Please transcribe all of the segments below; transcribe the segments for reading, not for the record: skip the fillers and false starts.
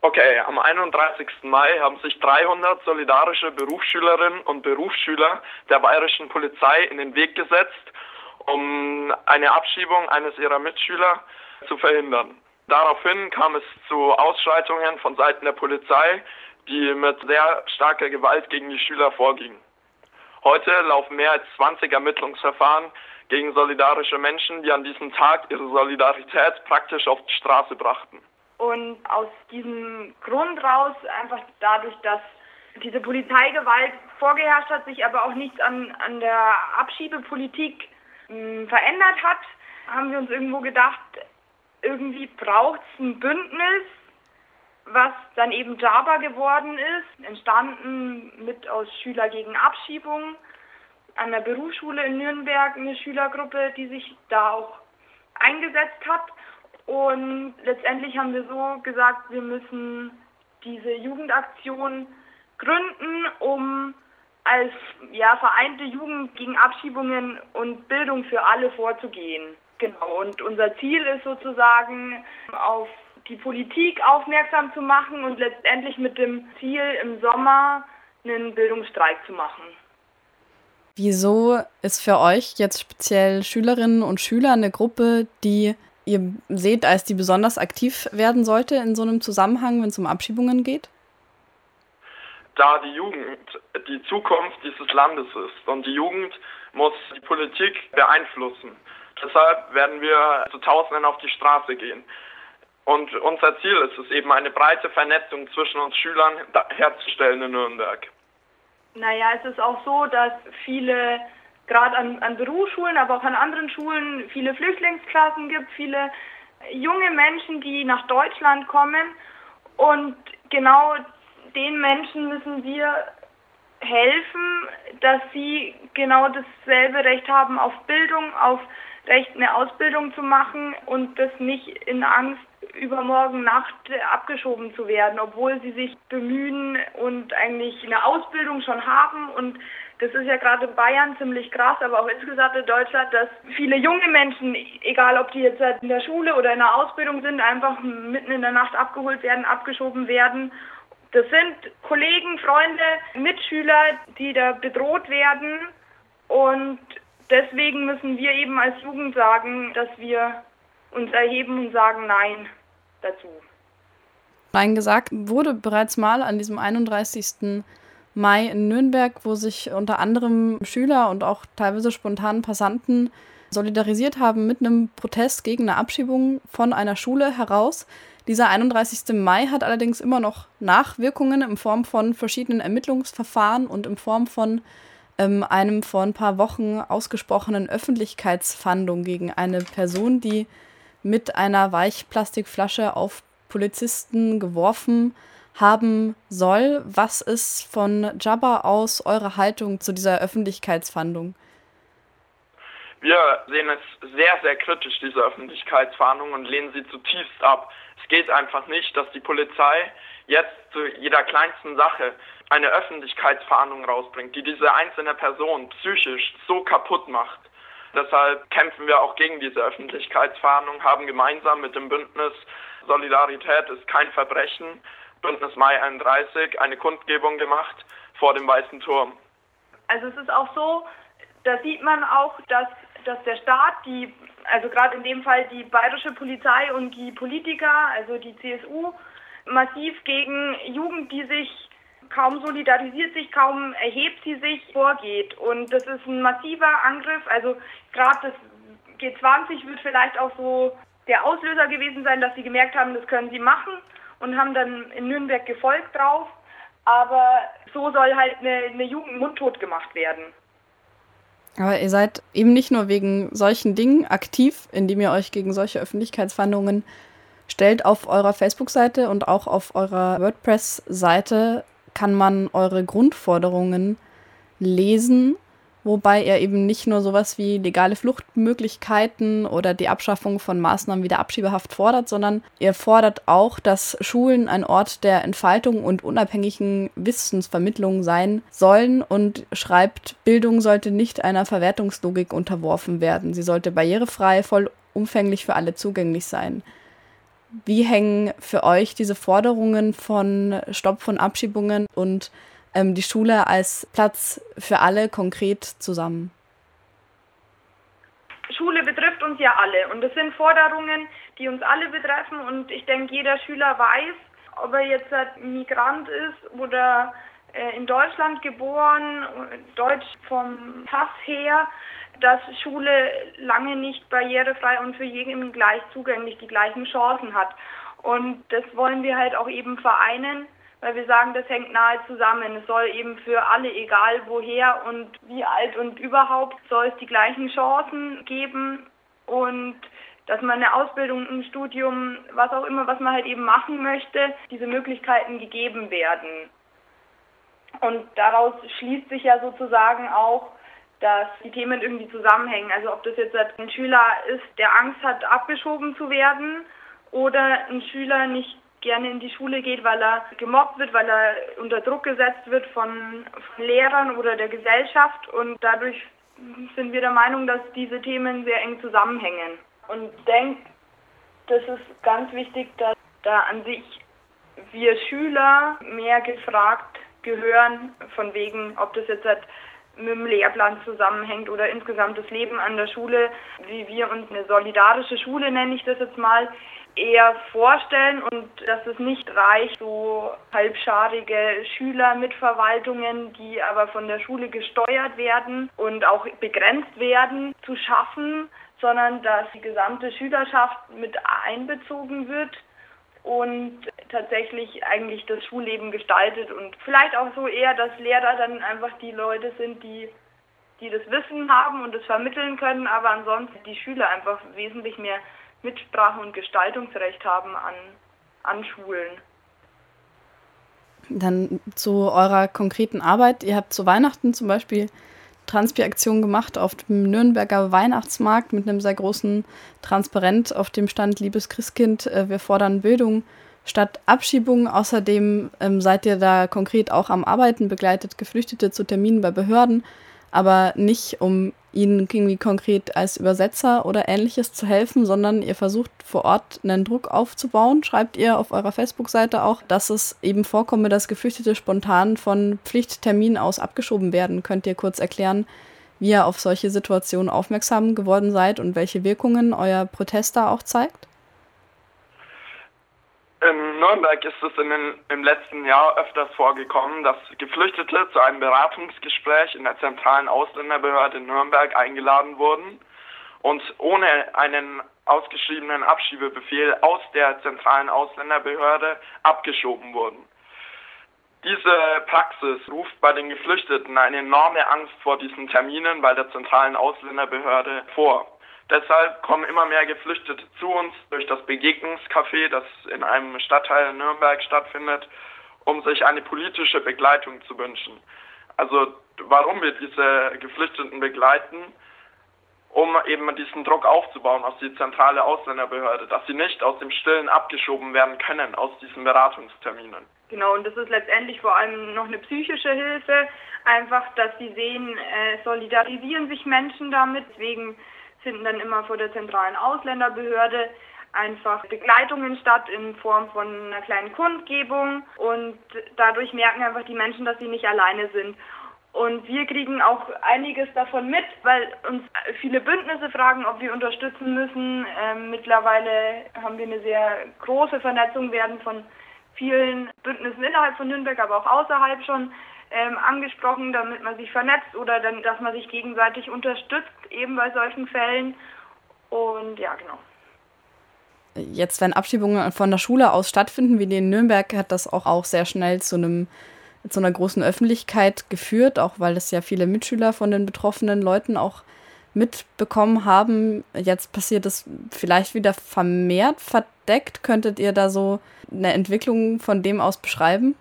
Okay, am 31. Mai haben sich 300 solidarische Berufsschülerinnen und Berufsschüler der bayerischen Polizei in den Weg gesetzt, um eine Abschiebung eines ihrer Mitschüler zu verhindern. Daraufhin kam es zu Ausschreitungen von Seiten der Polizei, die mit sehr starker Gewalt gegen die Schüler vorgingen. Heute laufen mehr als 20 Ermittlungsverfahren gegen solidarische Menschen, die an diesem Tag ihre Solidarität praktisch auf die Straße brachten. Und aus diesem Grund raus, einfach dadurch, dass diese Polizeigewalt vorgeherrscht hat, sich aber auch nichts an der Abschiebepolitik verändert hat, haben wir uns irgendwo gedacht, irgendwie braucht es ein Bündnis, was dann eben JABA geworden ist, entstanden mit aus Schüler gegen Abschiebung, an der Berufsschule in Nürnberg eine Schülergruppe, die sich da auch eingesetzt hat. Und letztendlich haben wir so gesagt, wir müssen diese Jugendaktion gründen, um als vereinte Jugend gegen Abschiebungen und Bildung für alle vorzugehen. Genau, und unser Ziel ist sozusagen, auf die Politik aufmerksam zu machen und letztendlich mit dem Ziel, im Sommer einen Bildungsstreik zu machen. Wieso ist für euch jetzt speziell Schülerinnen und Schüler eine Gruppe, die ihr seht, als die besonders aktiv werden sollte in so einem Zusammenhang, wenn es um Abschiebungen geht? Da die Jugend die Zukunft dieses Landes ist und die Jugend muss die Politik beeinflussen. Deshalb werden wir zu Tausenden auf die Straße gehen. Und unser Ziel ist es eben, eine breite Vernetzung zwischen uns Schülern herzustellen in Nürnberg. Naja, es ist auch so, dass viele, gerade an Berufsschulen, aber auch an anderen Schulen, viele Flüchtlingsklassen gibt, viele junge Menschen, die nach Deutschland kommen. Und genau den Menschen müssen wir helfen, dass sie genau dasselbe Recht haben auf Bildung, auf Recht, eine Ausbildung zu machen und das nicht in Angst, übermorgen Nacht abgeschoben zu werden, obwohl sie sich bemühen und eigentlich eine Ausbildung schon haben. Und das ist ja gerade in Bayern ziemlich krass, aber auch insgesamt in Deutschland, dass viele junge Menschen, egal ob die jetzt in der Schule oder in der Ausbildung sind, einfach mitten in der Nacht abgeholt werden, abgeschoben werden. Das sind Kollegen, Freunde, Mitschüler, die da bedroht werden. Und deswegen müssen wir eben als Jugend sagen, dass wir uns erheben und sagen Nein dazu. Nein gesagt wurde bereits mal an diesem 31. Mai in Nürnberg, wo sich unter anderem Schüler und auch teilweise spontan Passanten solidarisiert haben mit einem Protest gegen eine Abschiebung von einer Schule heraus. Dieser 31. Mai hat allerdings immer noch Nachwirkungen in Form von verschiedenen Ermittlungsverfahren und in Form von einem vor ein paar Wochen ausgesprochenen Öffentlichkeitsfahndung gegen eine Person, die mit einer Weichplastikflasche auf Polizisten geworfen haben soll. Was ist von JABA aus eure Haltung zu dieser Öffentlichkeitsfahndung? Wir sehen es sehr, sehr kritisch, diese Öffentlichkeitsfahndung, und lehnen sie zutiefst ab. Es geht einfach nicht, dass die Polizei jetzt zu jeder kleinsten Sache eine Öffentlichkeitsfahndung rausbringt, die diese einzelne Person psychisch so kaputt macht. Deshalb kämpfen wir auch gegen diese Öffentlichkeitsfahndung, haben gemeinsam mit dem Bündnis Solidarität ist kein Verbrechen, Bündnis Mai 31, eine Kundgebung gemacht vor dem Weißen Turm. Also es ist auch so, da sieht man auch, dass der Staat, also gerade in dem Fall die bayerische Polizei und die Politiker, also die CSU, massiv gegen Jugend, die sich kaum solidarisiert, sich kaum erhebt, sie sich vorgeht. Und das ist ein massiver Angriff. Also gerade das G20 wird vielleicht auch so der Auslöser gewesen sein, dass sie gemerkt haben, das können sie machen und haben dann in Nürnberg gefolgt drauf. Aber so soll halt eine Jugend mundtot gemacht werden. Aber ihr seid eben nicht nur wegen solchen Dingen aktiv, indem ihr euch gegen solche Öffentlichkeitsfahndungen stellt. Auf eurer Facebook-Seite und auch auf eurer WordPress-Seite kann man eure Grundforderungen lesen, wobei ihr eben nicht nur sowas wie legale Fluchtmöglichkeiten oder die Abschaffung von Maßnahmen wie der Abschiebehaft fordert, sondern ihr fordert auch, dass Schulen ein Ort der Entfaltung und unabhängigen Wissensvermittlung sein sollen und schreibt, Bildung sollte nicht einer Verwertungslogik unterworfen werden. Sie sollte barrierefrei, vollumfänglich für alle zugänglich sein. Wie hängen für euch diese Forderungen von Stopp von Abschiebungen und die Schule als Platz für alle konkret zusammen? Schule betrifft uns ja alle und das sind Forderungen, die uns alle betreffen und ich denke, jeder Schüler weiß, ob er jetzt Migrant ist oder in Deutschland geboren, Deutsch vom Pass her, dass Schule lange nicht barrierefrei und für jeden gleich zugänglich die gleichen Chancen hat. Und das wollen wir halt auch eben vereinen, weil wir sagen, das hängt nahe zusammen. Es soll eben für alle, egal woher und wie alt und überhaupt, soll es die gleichen Chancen geben und dass man eine Ausbildung, ein Studium, was auch immer, was man halt eben machen möchte, diese Möglichkeiten gegeben werden. Und daraus schließt sich ja sozusagen auch, dass die Themen irgendwie zusammenhängen. Also ob das jetzt ein Schüler ist, der Angst hat, abgeschoben zu werden, oder ein Schüler nicht gerne in die Schule geht, weil er gemobbt wird, weil er unter Druck gesetzt wird von Lehrern oder der Gesellschaft. Und dadurch sind wir der Meinung, dass diese Themen sehr eng zusammenhängen. Und ich denke, das ist ganz wichtig, dass da an sich wir Schüler mehr gefragt gehören, von wegen, ob das jetzt mit dem Lehrplan zusammenhängt oder insgesamt das Leben an der Schule, wie wir uns eine solidarische Schule, nenne ich das jetzt mal, eher vorstellen und dass es nicht reicht, so halbscharige Schüler mit Verwaltungen, die aber von der Schule gesteuert werden und auch begrenzt werden, zu schaffen, sondern dass die gesamte Schülerschaft mit einbezogen wird und tatsächlich eigentlich das Schulleben gestaltet und vielleicht auch so eher, dass Lehrer dann einfach die Leute sind, die das Wissen haben und es vermitteln können, aber ansonsten die Schüler einfach wesentlich mehr Mitsprache und Gestaltungsrecht haben an Schulen. Dann zu eurer konkreten Arbeit. Ihr habt zu Weihnachten zum Beispiel Transpi-Aktion gemacht auf dem Nürnberger Weihnachtsmarkt mit einem sehr großen Transparent, auf dem stand: Liebes Christkind, wir fordern Bildung statt Abschiebung. Außerdem seid ihr da konkret auch am Arbeiten, begleitet Geflüchtete zu Terminen bei Behörden, aber nicht, um ihnen irgendwie konkret als Übersetzer oder Ähnliches zu helfen, sondern ihr versucht vor Ort einen Druck aufzubauen. Schreibt ihr auf eurer Facebook-Seite auch, dass es eben vorkomme, dass Geflüchtete spontan von Pflichtterminen aus abgeschoben werden. Könnt ihr kurz erklären, wie ihr auf solche Situationen aufmerksam geworden seid und welche Wirkungen euer Protest da auch zeigt? In Nürnberg ist es im letzten Jahr öfters vorgekommen, dass Geflüchtete zu einem Beratungsgespräch in der zentralen Ausländerbehörde in Nürnberg eingeladen wurden und ohne einen ausgeschriebenen Abschiebebefehl aus der zentralen Ausländerbehörde abgeschoben wurden. Diese Praxis ruft bei den Geflüchteten eine enorme Angst vor diesen Terminen bei der zentralen Ausländerbehörde vor. Deshalb kommen immer mehr Geflüchtete zu uns durch das Begegnungscafé, das in einem Stadtteil Nürnberg stattfindet, um sich eine politische Begleitung zu wünschen. Also warum wir diese Geflüchteten begleiten? Um eben diesen Druck aufzubauen aus die zentrale Ausländerbehörde, dass sie nicht aus dem Stillen abgeschoben werden können aus diesen Beratungsterminen. Genau, und das ist letztendlich vor allem noch eine psychische Hilfe, einfach, dass sie sehen, solidarisieren sich Menschen damit, deswegen finden dann immer vor der zentralen Ausländerbehörde einfach Begleitungen statt in Form von einer kleinen Kundgebung und dadurch merken einfach die Menschen, dass sie nicht alleine sind. Und wir kriegen auch einiges davon mit, weil uns viele Bündnisse fragen, ob wir unterstützen müssen. Mittlerweile haben wir eine sehr große Vernetzung, werden von vielen Bündnissen innerhalb von Nürnberg, aber auch außerhalb schon angesprochen, damit man sich vernetzt oder dann, dass man sich gegenseitig unterstützt, eben bei solchen Fällen. Und ja, genau. Jetzt, wenn Abschiebungen von der Schule aus stattfinden, wie die in Nürnberg, hat das auch sehr schnell zu einer großen Öffentlichkeit geführt, auch weil es ja viele Mitschüler von den betroffenen Leuten auch mitbekommen haben. Jetzt passiert es vielleicht wieder vermehrt verdeckt. Könntet ihr da so eine Entwicklung von dem aus beschreiben?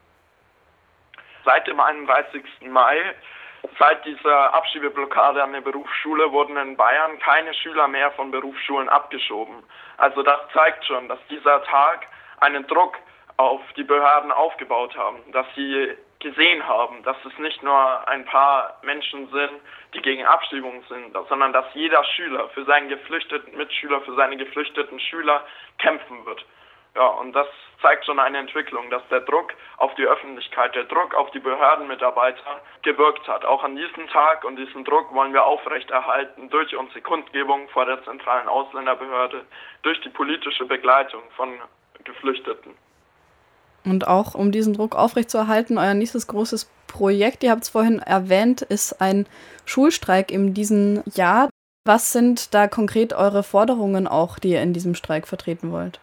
Seit dem 31. Mai, seit dieser Abschiebeblockade an der Berufsschule, wurden in Bayern keine Schüler mehr von Berufsschulen abgeschoben. Also das zeigt schon, dass dieser Tag einen Druck auf die Behörden aufgebaut haben, dass sie gesehen haben, dass es nicht nur ein paar Menschen sind, die gegen Abschiebung sind, sondern dass jeder Schüler für seinen geflüchteten Mitschüler, für seine geflüchteten Schüler kämpfen wird. Ja, und das zeigt schon eine Entwicklung, dass der Druck auf die Öffentlichkeit, der Druck auf die Behördenmitarbeiter gewirkt hat. Auch an diesem Tag, und diesen Druck wollen wir aufrechterhalten durch unsere Kundgebung vor der zentralen Ausländerbehörde, durch die politische Begleitung von Geflüchteten. Und auch um diesen Druck aufrechtzuerhalten, euer nächstes großes Projekt, ihr habt es vorhin erwähnt, ist ein Schulstreik in diesem Jahr. Was sind da konkret eure Forderungen auch, die ihr in diesem Streik vertreten wollt?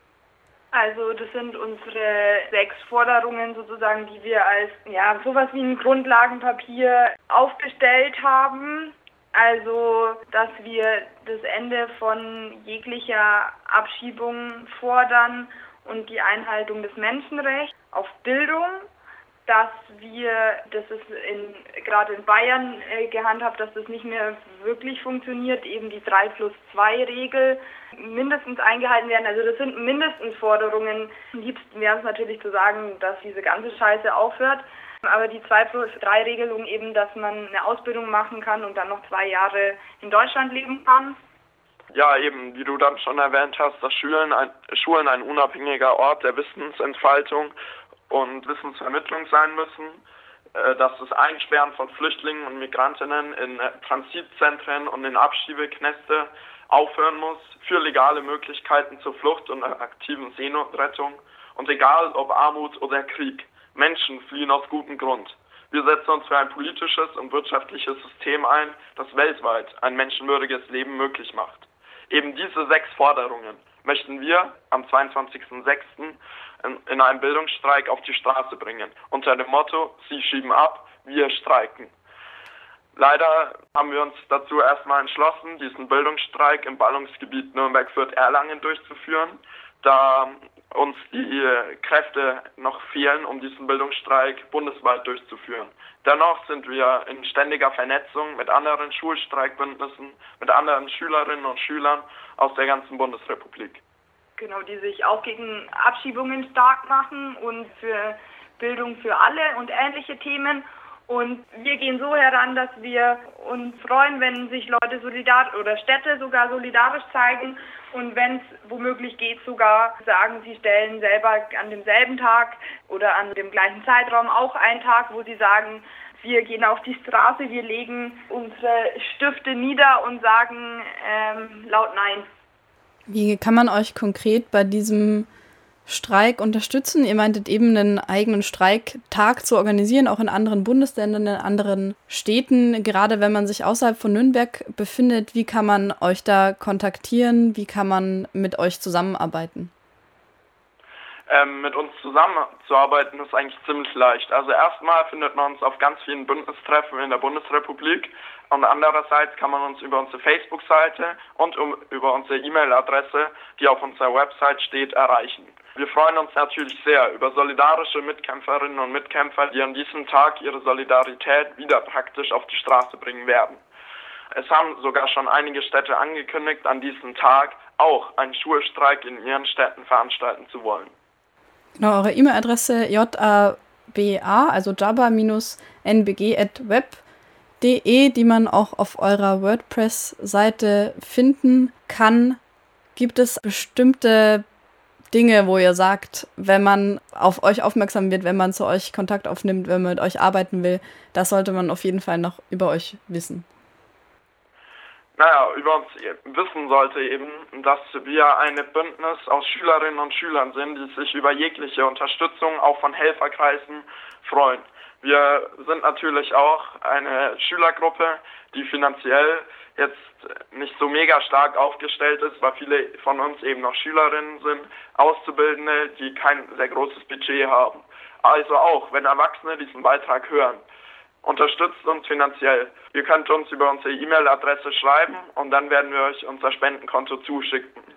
Also das sind unsere 6 Forderungen sozusagen, die wir als sowas wie ein Grundlagenpapier aufgestellt haben. Also, dass wir das Ende von jeglicher Abschiebung fordern und die Einhaltung des Menschenrechts auf Bildung, dass wir, das ist gerade in Bayern gehandhabt, dass das nicht mehr wirklich funktioniert, eben die 3+2-Regel mindestens eingehalten werden. Also das sind mindestens Forderungen. Am liebsten wäre es natürlich zu sagen, dass diese ganze Scheiße aufhört. Aber die 2+3-Regelung eben, dass man eine Ausbildung machen kann und dann noch 2 Jahre in Deutschland leben kann. Ja, eben, wie du dann schon erwähnt hast, dass Schulen ein unabhängiger Ort der Wissensentfaltung und Wissensvermittlung sein müssen, dass das Einsperren von Flüchtlingen und Migrantinnen in Transitzentren und in Abschiebeknäste aufhören muss, für legale Möglichkeiten zur Flucht und aktiven Seenotrettung. Und egal ob Armut oder Krieg, Menschen fliehen aus gutem Grund. Wir setzen uns für ein politisches und wirtschaftliches System ein, das weltweit ein menschenwürdiges Leben möglich macht. Eben diese 6 Forderungen möchten wir am 22.06. in einem Bildungsstreik auf die Straße bringen, unter dem Motto, Sie schieben ab, wir streiken. Leider haben wir uns dazu erstmal entschlossen, diesen Bildungsstreik im Ballungsgebiet Nürnberg-Fürth-Erlangen durchzuführen, da uns die Kräfte noch fehlen, um diesen Bildungsstreik bundesweit durchzuführen. Dennoch sind wir in ständiger Vernetzung mit anderen Schulstreikbündnissen, mit anderen Schülerinnen und Schülern aus der ganzen Bundesrepublik. Genau, die sich auch gegen Abschiebungen stark machen und für Bildung für alle und ähnliche Themen. Und wir gehen so heran, dass wir uns freuen, wenn sich Leute oder Städte sogar solidarisch zeigen und wenn es womöglich geht, sogar sagen, sie stellen selber an demselben Tag oder an dem gleichen Zeitraum auch einen Tag, wo sie sagen, wir gehen auf die Straße, wir legen unsere Stifte nieder und sagen laut Nein. Wie kann man euch konkret bei diesem Streik unterstützen? Ihr meintet eben, einen eigenen Streiktag zu organisieren, auch in anderen Bundesländern, in anderen Städten. Gerade wenn man sich außerhalb von Nürnberg befindet, wie kann man euch da kontaktieren? Wie kann man mit euch zusammenarbeiten? Mit uns zusammenzuarbeiten ist eigentlich ziemlich leicht. Also erstmal findet man uns auf ganz vielen Bündnistreffen in der Bundesrepublik und andererseits kann man uns über unsere Facebook-Seite und über unsere E-Mail-Adresse, die auf unserer Website steht, erreichen. Wir freuen uns natürlich sehr über solidarische Mitkämpferinnen und Mitkämpfer, die an diesem Tag ihre Solidarität wieder praktisch auf die Straße bringen werden. Es haben sogar schon einige Städte angekündigt, an diesem Tag auch einen Schulstreik in ihren Städten veranstalten zu wollen. Genau, eure E-Mail-Adresse jaba, also jaba-nbg@web.de, die man auch auf eurer WordPress-Seite finden kann. Gibt es bestimmte Dinge, wo ihr sagt, wenn man auf euch aufmerksam wird, wenn man zu euch Kontakt aufnimmt, wenn man mit euch arbeiten will, das sollte man auf jeden Fall noch über euch wissen? Über uns wissen sollte eben, dass wir ein Bündnis aus Schülerinnen und Schülern sind, die sich über jegliche Unterstützung auch von Helferkreisen freuen. Wir sind natürlich auch eine Schülergruppe, die finanziell jetzt nicht so mega stark aufgestellt ist, weil viele von uns eben noch Schülerinnen sind, Auszubildende, die kein sehr großes Budget haben. Also auch, wenn Erwachsene diesen Beitrag hören, unterstützt uns finanziell. Ihr könnt uns über unsere E-Mail-Adresse schreiben und dann werden wir euch unser Spendenkonto zuschicken.